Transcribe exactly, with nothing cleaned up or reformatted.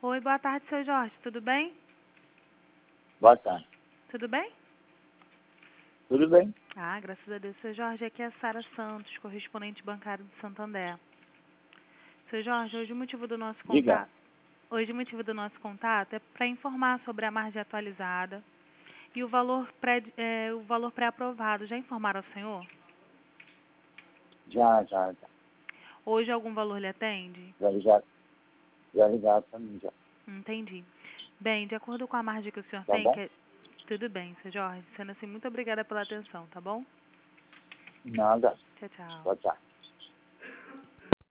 Oi, boa tarde, seu Jorge. Tudo bem? Boa tarde. Tudo bem? Tudo bem? Ah, graças a Deus. Seu Jorge, aqui é a Sara Santos, correspondente bancário do Santander. Seu Jorge, hoje o motivo do nosso Diga. contato, hoje o motivo do nosso contato é para informar sobre a margem atualizada e o valor pré, é, o valor pré-aprovado. Já informaram ao senhor? Já, já, já. Hoje algum valor lhe atende? Já ligaram, já ligaram para mim, já. Entendi. Bem, de acordo com a margem que o senhor Tá tem, bom? que é... Tudo bem, seu Jorge. Sendo assim, muito obrigada pela atenção, tá bom? Nada. Tchau, tchau. Boa tarde.